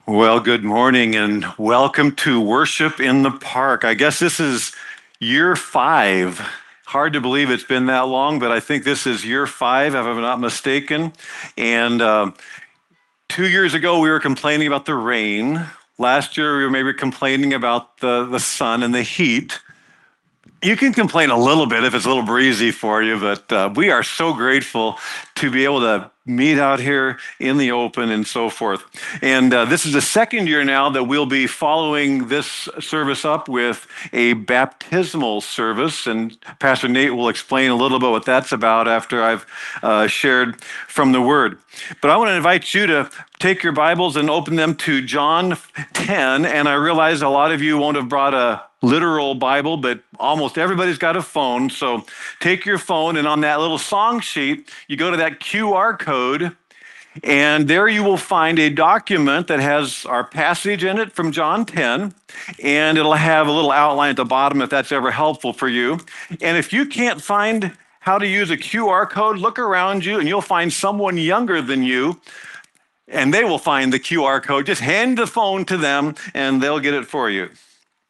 Well, good morning and welcome to Worship in the Park. I guess this is year 5. Hard to believe it's been that long, but I think this is year 5, if I'm not mistaken. And 2 years ago, we were complaining about the rain. Last year, we were maybe complaining about the sun and the heat. You can complain a little bit if it's a little breezy for you, but we are so grateful to be able to meet out here in the open and so forth. And this is the second year now that we'll be following this service up with a baptismal service. And Pastor Nate will explain a little bit what that's about after I've shared from the Word. But I want to invite you to take your Bibles and open them to John 10. And I realize a lot of you won't have brought a literal Bible, but almost everybody's got a phone. So take your phone, and on that little song sheet, you go to that QR code, and there you will find a document that has our passage in it from John 10, and it'll have a little outline at the bottom if that's ever helpful for you. And if you can't find how to use a QR code, look around you and you'll find someone younger than you, and they will find the QR code. Just hand the phone to them and they'll get it for you.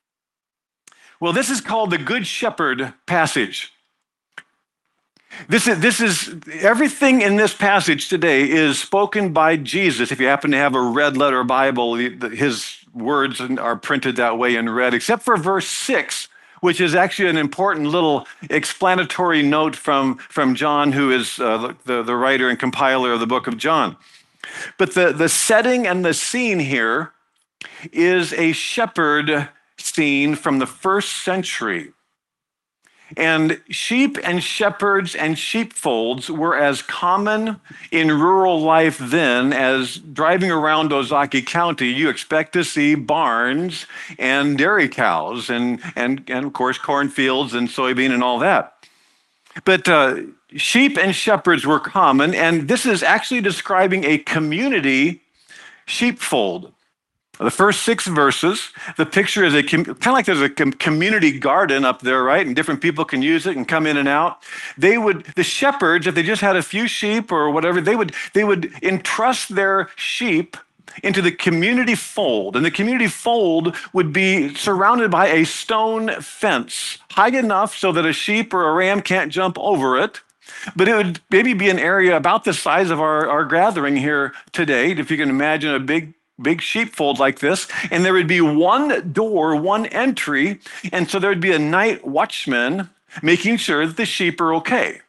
Well, this is called the Good Shepherd passage. This is everything in this passage today is spoken by Jesus. If you happen to have a red letter Bible, his words are printed that way in red, except for verse 6, which is actually an important little explanatory note from John, who is the writer and compiler of the book of John. But the setting and the scene here is a shepherd scene from the first century. And sheep and shepherds and sheepfolds were as common in rural life then as driving around Ozaukee County. You expect to see barns and dairy cows and of course cornfields and soybean and all that. But sheep and shepherds were common, and this is actually describing a community sheepfold. The first 6 verses, the picture is kind of like there's a community garden up there, right? And different people can use it and come in and out. The shepherds, if they just had a few sheep or whatever, they would entrust their sheep into the community fold. And the community fold would be surrounded by a stone fence, high enough so that a sheep or a ram can't jump over it. But it would maybe be an area about the size of our gathering here today, if you can imagine a big sheepfold like this, and there would be one door, one entry, and so there would be a night watchman making sure that the sheep are okay.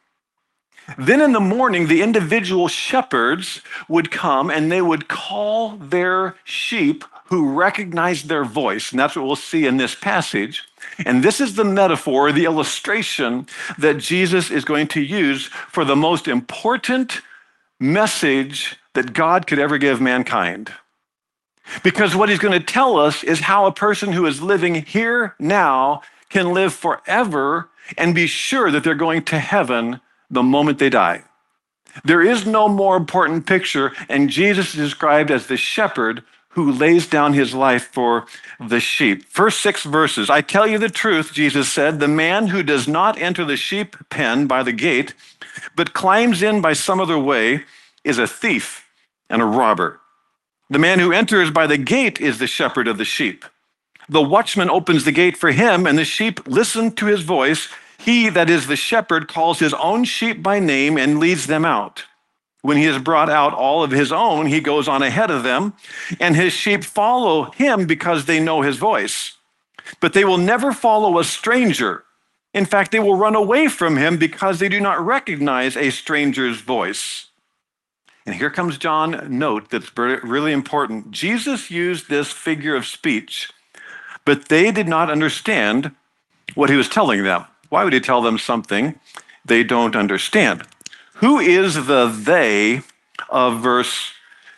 Then in the morning, the individual shepherds would come and they would call their sheep who recognized their voice, and that's what we'll see in this passage. And this is the metaphor, the illustration that Jesus is going to use for the most important message that God could ever give mankind. Because what he's going to tell us is how a person who is living here now can live forever and be sure that they're going to heaven the moment they die. There is no more important picture, and Jesus is described as the shepherd who lays down his life for the sheep. First 6 verses, I tell you the truth, Jesus said, the man who does not enter the sheep pen by the gate, but climbs in by some other way, is a thief and a robber. The man who enters by the gate is the shepherd of the sheep. The watchman opens the gate for him, and the sheep listen to his voice. He, that is the shepherd, calls his own sheep by name and leads them out. When he has brought out all of his own, he goes on ahead of them, and his sheep follow him because they know his voice. But they will never follow a stranger. In fact, they will run away from him because they do not recognize a stranger's voice. And here comes John's note that's really important. Jesus used this figure of speech, but they did not understand what he was telling them. Why would he tell them something they don't understand? Who is the they of verse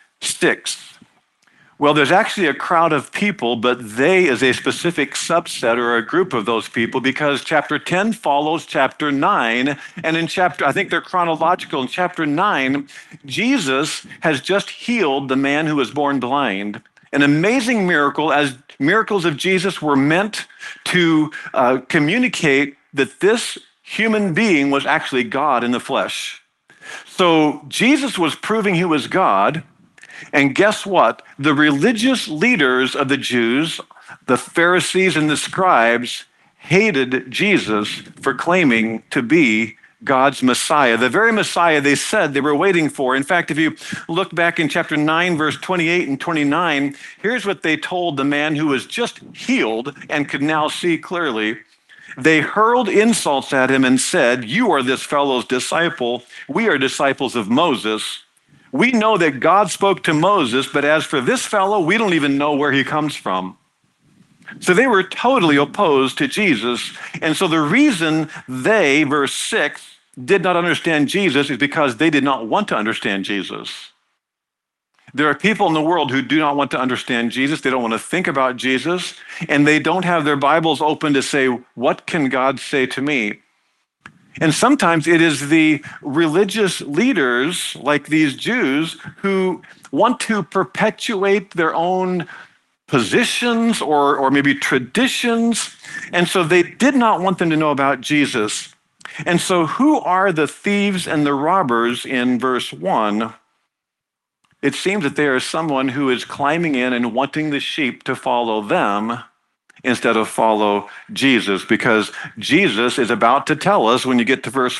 6? Well, there's actually a crowd of people, but they is a specific subset or a group of those people because chapter 10 follows chapter 9. And in I think they're chronological. In chapter 9, Jesus has just healed the man who was born blind. An amazing miracle, as miracles of Jesus were meant to communicate that this human being was actually God in the flesh. So Jesus was proving he was God. And guess what? The religious leaders of the Jews, the Pharisees and the scribes, hated Jesus for claiming to be God's Messiah, the very Messiah they said they were waiting for. In fact, if you look back in chapter 9, verse 28 and 29, here's what they told the man who was just healed and could now see clearly. They hurled insults at him and said, "You are this fellow's disciple. We are disciples of Moses. We know that God spoke to Moses, but as for this fellow, we don't even know where he comes from." So they were totally opposed to Jesus. And so the reason they, verse 6, did not understand Jesus is because they did not want to understand Jesus. There are people in the world who do not want to understand Jesus. They don't want to think about Jesus, and they don't have their Bibles open to say, what can God say to me? And sometimes it is the religious leaders, like these Jews, who want to perpetuate their own positions or maybe traditions. And so they did not want them to know about Jesus. And so who are the thieves and the robbers in verse 1? It seems that they are someone who is climbing in and wanting the sheep to follow them instead of follow Jesus, because Jesus is about to tell us when you get to verse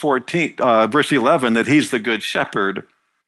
11 that he's the good shepherd.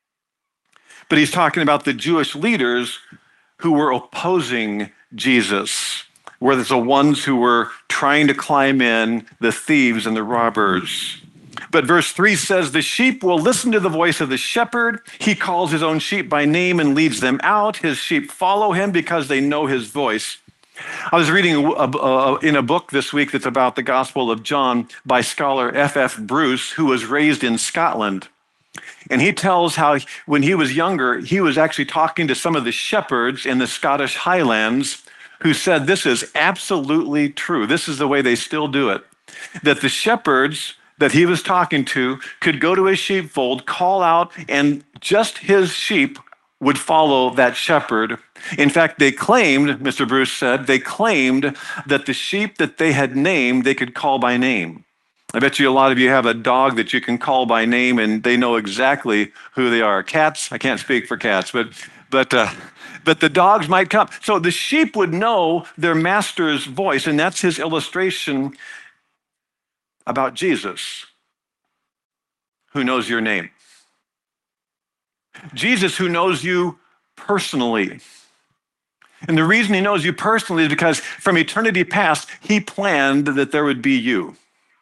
But he's talking about the Jewish leaders who were opposing Jesus, where there's the ones who were trying to climb in, the thieves and the robbers. But verse 3 says, the sheep will listen to the voice of the shepherd. He calls his own sheep by name and leads them out. His sheep follow him because they know his voice. I was reading in a book this week that's about the Gospel of John by scholar F.F. Bruce, who was raised in Scotland. And he tells how when he was younger, he was actually talking to some of the shepherds in the Scottish Highlands who said this is absolutely true. This is the way they still do it. That the shepherds that he was talking to could go to his sheepfold, call out, and just his sheep would follow that shepherd. In fact, they claimed, Mr. Bruce said, they claimed that the sheep that they had named, they could call by name. I bet you a lot of you have a dog that you can call by name and they know exactly who they are. Cats, I can't speak for cats, but the dogs might come. So the sheep would know their master's voice, and that's his illustration about Jesus, who knows your name. Jesus, who knows you personally. And the reason he knows you personally is because from eternity past, he planned that there would be you.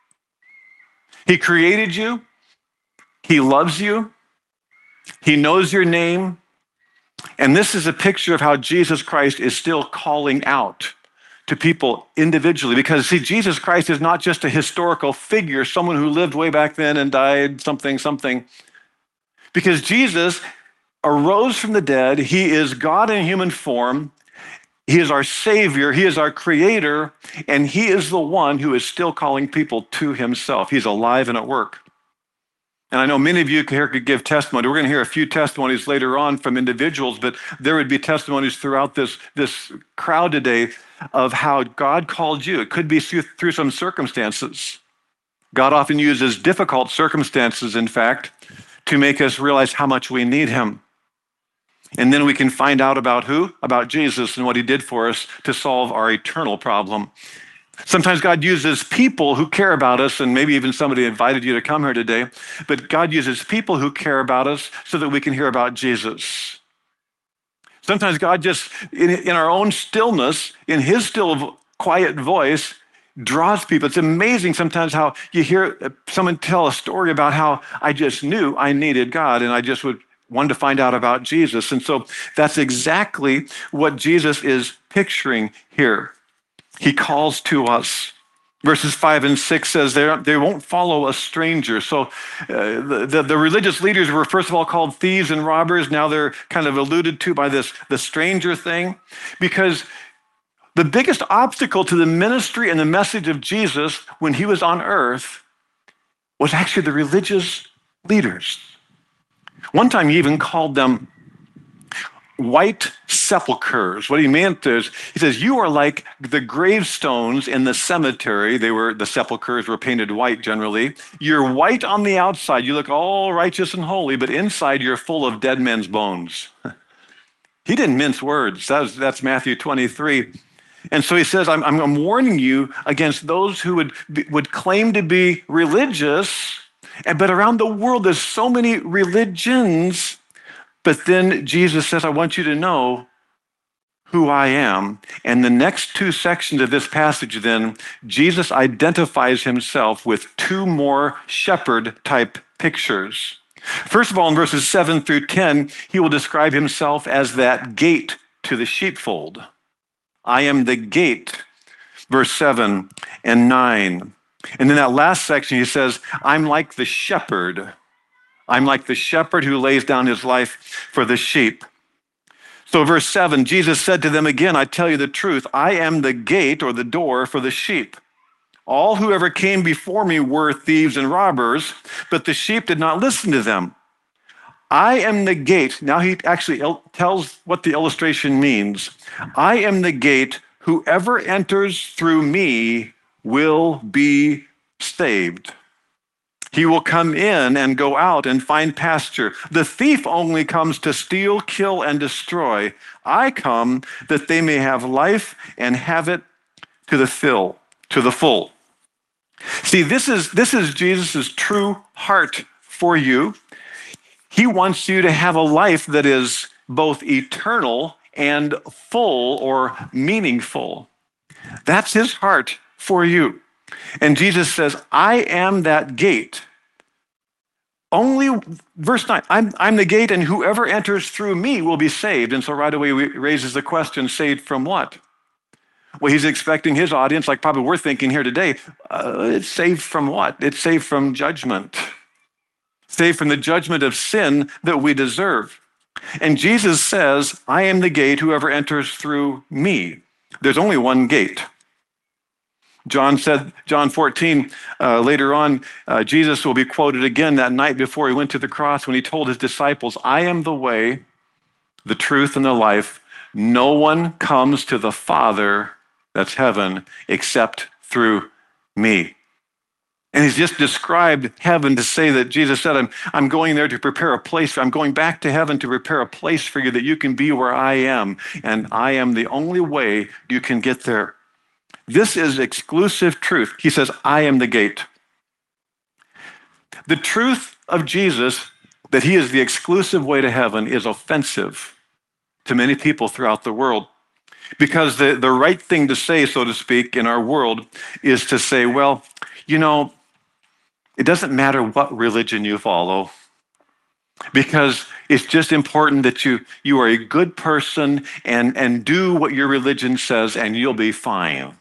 He created you. He loves you. He knows your name. And this is a picture of how Jesus Christ is still calling out to people individually. Because, see, Jesus Christ is not just a historical figure, someone who lived way back then and died, something. Because Jesus arose from the dead. He is God in human form. He is our Savior. He is our Creator. And he is the one who is still calling people to himself. He's alive and at work. And I know many of you here could give testimony. We're going to hear a few testimonies later on from individuals, but there would be testimonies throughout this crowd today of how God called you. It could be through some circumstances. God often uses difficult circumstances, in fact, to make us realize how much we need him. And then we can find out about who? About Jesus and what he did for us to solve our eternal problem. Sometimes God uses people who care about us, and maybe even somebody invited you to come here today, but God uses people who care about us so that we can hear about Jesus. Sometimes God just, in our own stillness, in his still quiet voice, draws people. It's amazing sometimes how you hear someone tell a story about how I just knew I needed God, and I just wanted to find out about Jesus. And so that's exactly what Jesus is picturing here. He calls to us. Verses 5 and 6 says they won't follow a stranger. So the religious leaders were first of all called thieves and robbers. Now they're kind of alluded to by the stranger thing, because the biggest obstacle to the ministry and the message of Jesus when he was on earth was actually the religious leaders. One time he even called them white sepulchres. What he meant is, he says, you are like the gravestones in the cemetery. The sepulchres were painted white generally. You're white on the outside. You look all righteous and holy, but inside you're full of dead men's bones. He didn't mince words. That's Matthew 23. And so he says, I'm warning you against those who would claim to be religious, but around the world there's so many religions. But then Jesus says, I want you to know who I am. And the next two sections of this passage, then, Jesus identifies himself with two more shepherd type pictures. First of all, in verses 7 through 10, he will describe himself as that gate to the sheepfold. I am the gate, verse 7 and 9. And in that last section, he says, I'm like the shepherd. I'm like the shepherd who lays down his life for the sheep. So verse 7, Jesus said to them again, I tell you the truth, I am the gate or the door for the sheep. All who ever came before me were thieves and robbers, but the sheep did not listen to them. I am the gate. Now he actually tells what the illustration means. I am the gate. Whoever enters through me will be saved. He will come in and go out and find pasture. The thief only comes to steal, kill, and destroy. I come that they may have life and have it to the full. See, this is Jesus' true heart for you. He wants you to have a life that is both eternal and full or meaningful. That's his heart for you. And Jesus says, I am that gate. Only, verse 9, I'm the gate, and whoever enters through me will be saved. And so right away he raises the question, saved from what? Well, he's expecting his audience, like probably we're thinking here today, it's saved from what? It's saved from judgment. Saved from the judgment of sin that we deserve. And Jesus says, I am the gate, whoever enters through me. There's only one gate. John 14, later on, Jesus will be quoted again that night before he went to the cross when he told his disciples, I am the way, the truth, and the life. No one comes to the Father, that's heaven, except through me. And he's just described heaven to say that Jesus said, I'm going there to prepare a place. I'm going back to heaven to prepare a place for you that you can be where I am. And I am the only way you can get there. This is exclusive truth. He says, I am the gate. The truth of Jesus, that he is the exclusive way to heaven, is offensive to many people throughout the world. Because the right thing to say, so to speak, in our world is to say, well, you know, it doesn't matter what religion you follow, because it's just important that you are a good person and do what your religion says and you'll be fine.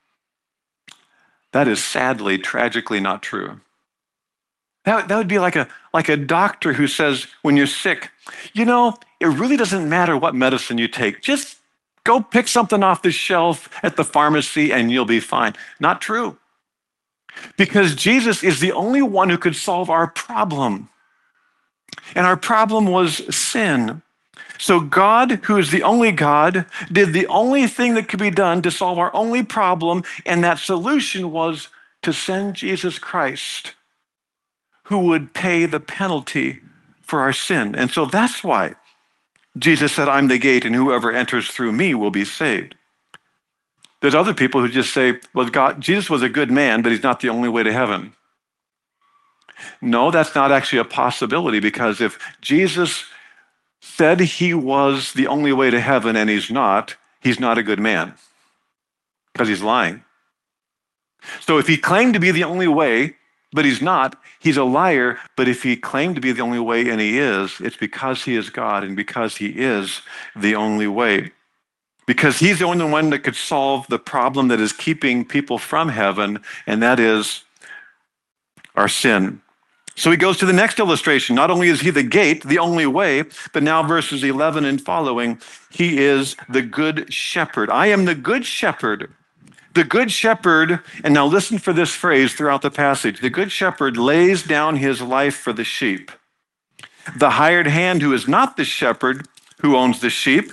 That is sadly, tragically not true. That would be like a doctor who says when you're sick, you know, it really doesn't matter what medicine you take. Just go pick something off the shelf at the pharmacy and you'll be fine. Not true. Because Jesus is the only one who could solve our problem. And our problem was sin. So God, who is the only God, did the only thing that could be done to solve our only problem, and that solution was to send Jesus Christ, who would pay the penalty for our sin. And so that's why Jesus said, I'm the gate, and whoever enters through me will be saved. There's other people who just say, well, Jesus was a good man, but he's not the only way to heaven. No, that's not actually a possibility, because if Jesus said he was the only way to heaven and he's not a good man, because he's lying. So if he claimed to be the only way, but he's not, he's a liar. But if he claimed to be the only way and he is, it's because he is God and because he is the only way. Because he's the only one that could solve the problem that is keeping people from heaven, and that is our sin. So he goes to the next illustration. Not only is he the gate, the only way, but now verses 11 and following, he is the good shepherd. I am the good shepherd. The good shepherd, and now listen for this phrase throughout the passage, the good shepherd lays down his life for the sheep. The hired hand who is not the shepherd who owns the sheep,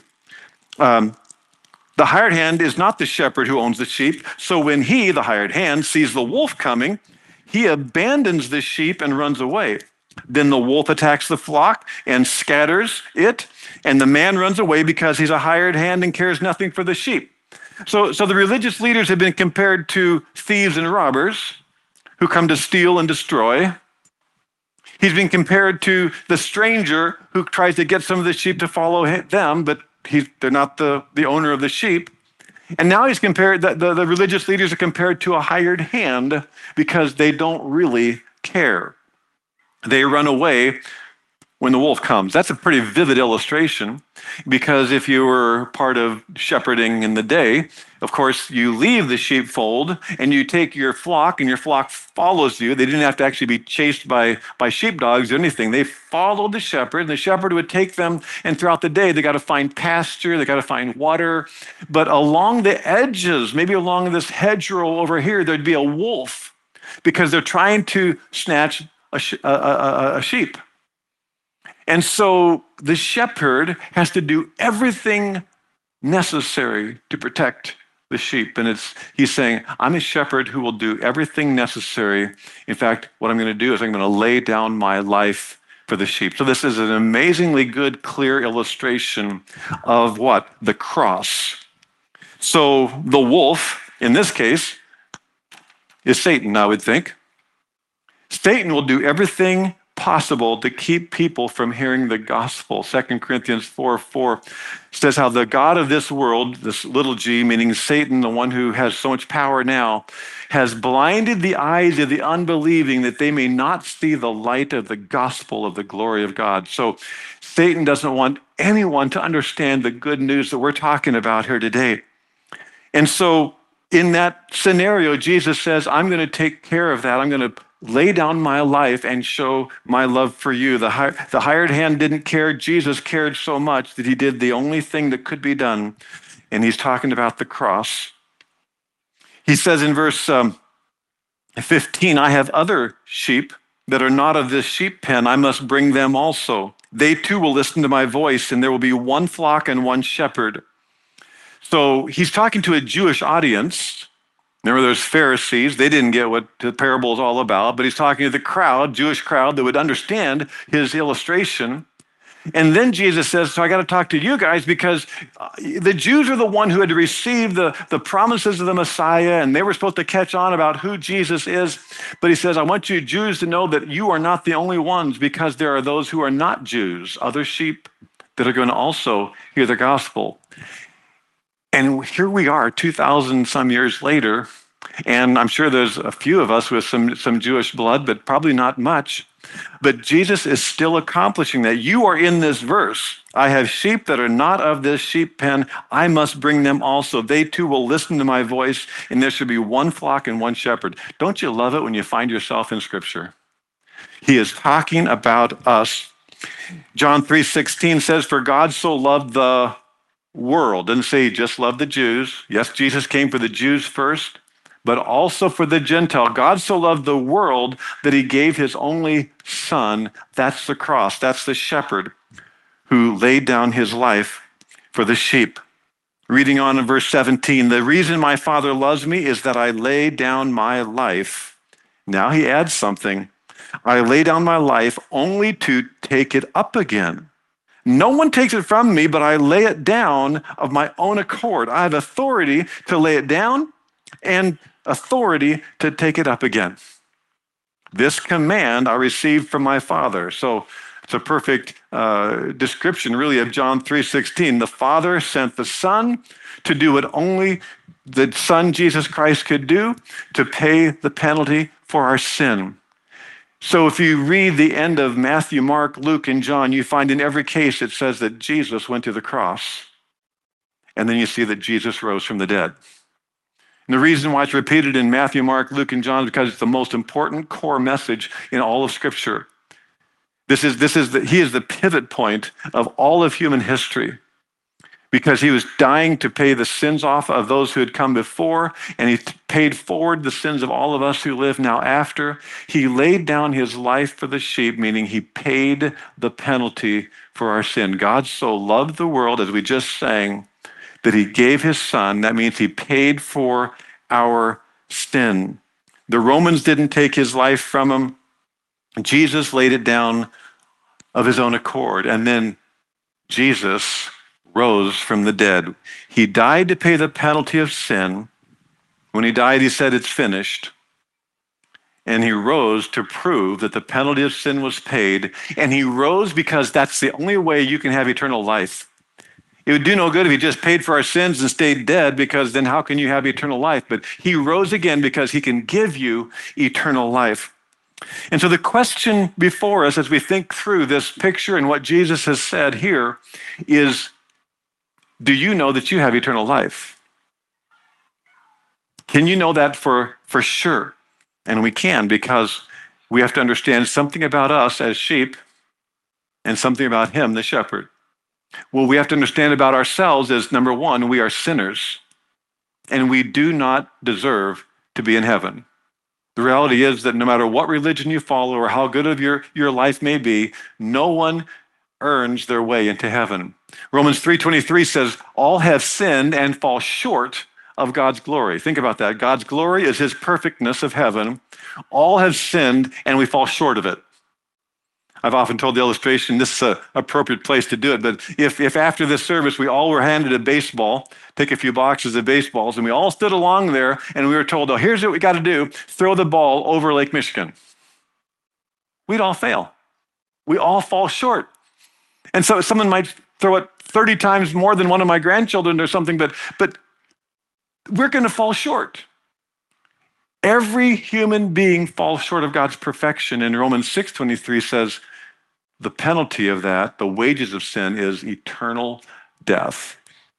the hired hand is not the shepherd who owns the sheep. So when he, the hired hand, sees the wolf coming, he abandons the sheep and runs away. Then the wolf attacks the flock and scatters it, and the man runs away because he's a hired hand and cares nothing for the sheep. So the religious leaders have been compared to thieves and robbers who come to steal and destroy. He's been compared to the stranger who tries to get some of the sheep to follow them, but they're not the owner of the sheep. And now he's compared, the religious leaders are compared to a hired hand because they don't really care. They run away when the wolf comes. That's a pretty vivid illustration because if you were part of shepherding in the day, of course, you leave the sheepfold and you take your flock and your flock follows you. They didn't have to actually be chased by sheepdogs or anything. They followed the shepherd and the shepherd would take them, and throughout the day, they got to find pasture, they got to find water. But along the edges, maybe along this hedgerow over here, there'd be a wolf because they're trying to snatch a sheep. And so the shepherd has to do everything necessary to protect the sheep. And he's saying, I'm a shepherd who will do everything necessary. In fact, what I'm going to do is I'm going to lay down my life for the sheep. So this is an amazingly good, clear illustration of what? The cross. So the wolf, in this case, is Satan, I would think. Satan will do everything possible to keep people from hearing the gospel. 2 Corinthians 4:4 says how the God of this world, this little g, meaning Satan, the one who has so much power now, has blinded the eyes of the unbelieving that they may not see the light of the gospel of the glory of God. So Satan doesn't want anyone to understand the good news that we're talking about here today. And so in that scenario, Jesus says, I'm going to take care of that. I'm going to lay down my life and show my love for you. The hired hand didn't care. Jesus cared so much that he did the only thing that could be done. And he's talking about the cross. He says in verse 15, I have other sheep that are not of this sheep pen. I must bring them also. They too will listen to my voice, and there will be one flock and one shepherd. So he's talking to a Jewish audience. Remember, there's Pharisees. They didn't get what the parable is all about, but he's talking to the crowd, Jewish crowd, that would understand his illustration. And then Jesus says, so I got to talk to you guys because the Jews are the one who had to receive the promises of the Messiah, and they were supposed to catch on about who Jesus is. But he says, I want you Jews to know that you are not the only ones because there are those who are not Jews, other sheep that are going to also hear the gospel. And here we are 2,000 some years later, and I'm sure there's a few of us with some Jewish blood, but probably not much. But Jesus is still accomplishing that. You are in this verse. I have sheep that are not of this sheep pen. I must bring them also. They too will listen to my voice, and there should be one flock and one shepherd. Don't you love it when you find yourself in Scripture? He is talking about us. John 3:16 says, for God so loved the world. Doesn't say he just loved the Jews. Yes, Jesus came for the Jews first, but also for the Gentile. God so loved the world that he gave his only son. That's the cross. That's the shepherd who laid down his life for the sheep. Reading on in verse 17, the reason my Father loves me is that I lay down my life. Now he adds something. I lay down my life only to take it up again. No one takes it from me, but I lay it down of my own accord. I have authority to lay it down and authority to take it up again. This command I received from my Father. So it's a perfect description, really, of John 3:16. The Father sent the Son to do what only the Son, Jesus Christ, could do, to pay the penalty for our sin. So if you read the end of Matthew, Mark, Luke, and John, you find in every case it says that Jesus went to the cross. And then you see that Jesus rose from the dead. And the reason why it's repeated in Matthew, Mark, Luke, and John is because it's the most important core message in all of Scripture. He is the pivot point of all of human history, because he was dying to pay the sins off of those who had come before, and he paid forward the sins of all of us who live now after. He laid down his life for the sheep, meaning he paid the penalty for our sin. God so loved the world, as we just sang, that he gave his son. That means he paid for our sin. The Romans didn't take his life from him. Jesus laid it down of his own accord, and then Jesus rose from the dead. He died to pay the penalty of sin. When he died, he said, "It's finished." And he rose to prove that the penalty of sin was paid. And he rose because that's the only way you can have eternal life. It would do no good if he just paid for our sins and stayed dead, because then how can you have eternal life? But he rose again because he can give you eternal life. And so the question before us as we think through this picture and what Jesus has said here is, do you know that you have eternal life? Can you know that for sure? And we can, because we have to understand something about us as sheep and something about him, the shepherd. Well, we have to understand about ourselves as, number one, we are sinners, and we do not deserve to be in heaven. The reality is that no matter what religion you follow or how good of your life may be, no one earns their way into heaven. Romans 3:23 says, all have sinned and fall short of God's glory. Think about that. God's glory is his perfectness of heaven. All have sinned and we fall short of it. I've often told the illustration, this is an appropriate place to do it, but if after this service we all were handed a baseball, take a few boxes of baseballs, and we all stood along there and we were told, oh, here's what we got to do, throw the ball over Lake Michigan. We'd all fail. We all fall short. And so someone might throw it 30 times more than one of my grandchildren or something, but we're going to fall short. Every human being falls short of God's perfection. And Romans 6:23 says, the penalty of that, the wages of sin, is eternal death.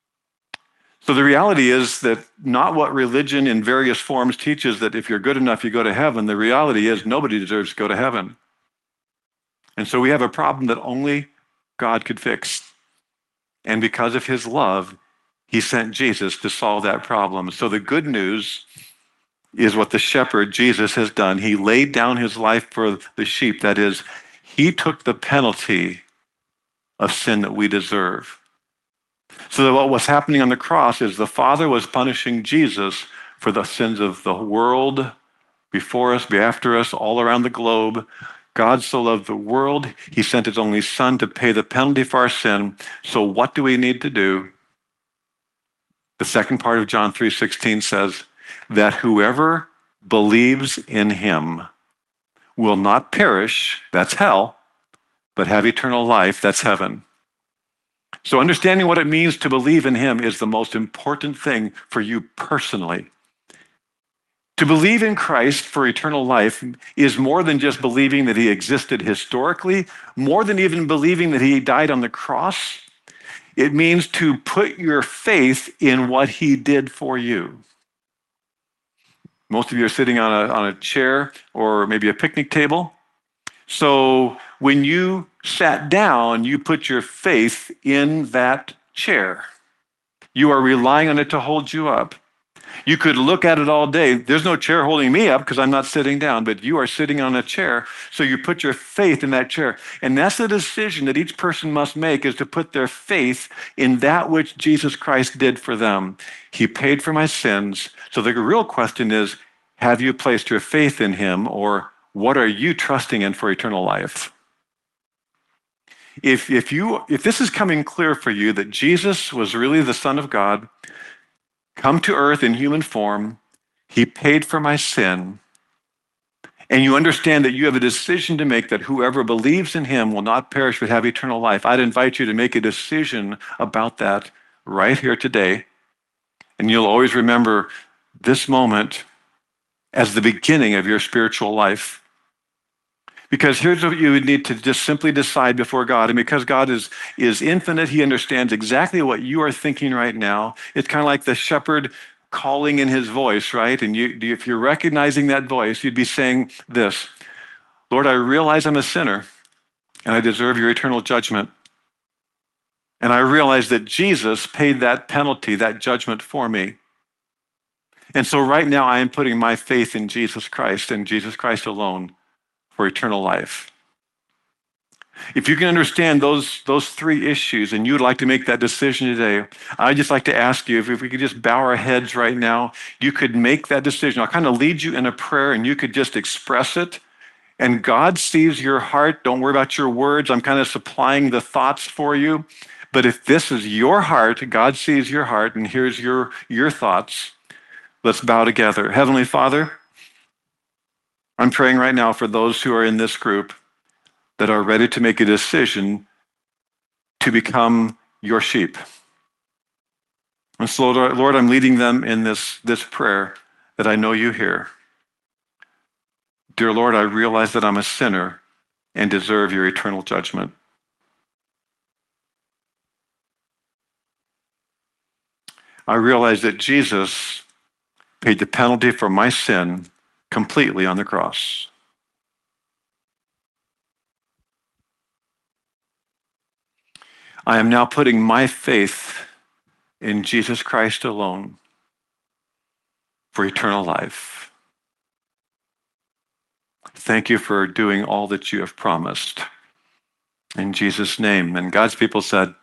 So the reality is that not what religion in various forms teaches, that if you're good enough, you go to heaven. The reality is nobody deserves to go to heaven. And so we have a problem that only God could fix. And because of his love, he sent Jesus to solve that problem. So the good news is what the shepherd, Jesus, has done. He laid down his life for the sheep. That is, he took the penalty of sin that we deserve. So that what was happening on the cross is the Father was punishing Jesus for the sins of the world, before us, after us, all around the globe. God so loved the world, he sent his only Son to pay the penalty for our sin. So what do we need to do? The second part of John 3:16 says that whoever believes in him will not perish, that's hell, but have eternal life, that's heaven. So understanding what it means to believe in him is the most important thing for you personally. To believe in Christ for eternal life is more than just believing that he existed historically, more than even believing that he died on the cross. It means to put your faith in what he did for you. Most of you are sitting on a chair or maybe a picnic table. So when you sat down, you put your faith in that chair. You are relying on it to hold you up. You could look at it all day. There's no chair holding me up because I'm not sitting down, but you are sitting on a chair. So you put your faith in that chair. And that's the decision that each person must make, is to put their faith in that which Jesus Christ did for them. He paid for my sins. So the real question is, have you placed your faith in him, or what are you trusting in for eternal life? If this is coming clear for you that Jesus was really the Son of God, come to earth in human form, he paid for my sin, and you understand that you have a decision to make, that whoever believes in him will not perish but have eternal life, I'd invite you to make a decision about that right here today. And you'll always remember this moment as the beginning of your spiritual life. Because here's what you would need to just simply decide before God. And because God is infinite, he understands exactly what you are thinking right now. It's kind of like the shepherd calling in his voice, right? And if you're recognizing that voice, you'd be saying this: Lord, I realize I'm a sinner and I deserve your eternal judgment. And I realize that Jesus paid that penalty, that judgment for me. And so right now I am putting my faith in Jesus Christ and Jesus Christ alone for eternal life. If you can understand those three issues and you'd like to make that decision today, I'd just like to ask you if we could just bow our heads right now. You could make that decision. I'll kind of lead you in a prayer and you could just express it. And God sees your heart. Don't worry about your words. I'm kind of supplying the thoughts for you. But if this is your heart, God sees your heart, and here's your thoughts. Let's bow together. Heavenly Father, I'm praying right now for those who are in this group that are ready to make a decision to become your sheep. And so, Lord, I'm leading them in this prayer that I know you hear. Dear Lord, I realize that I'm a sinner and deserve your eternal judgment. I realize that Jesus paid the penalty for my sin completely on the cross. I am now putting my faith in Jesus Christ alone for eternal life. Thank you for doing all that you have promised. In Jesus' name. And God's people said,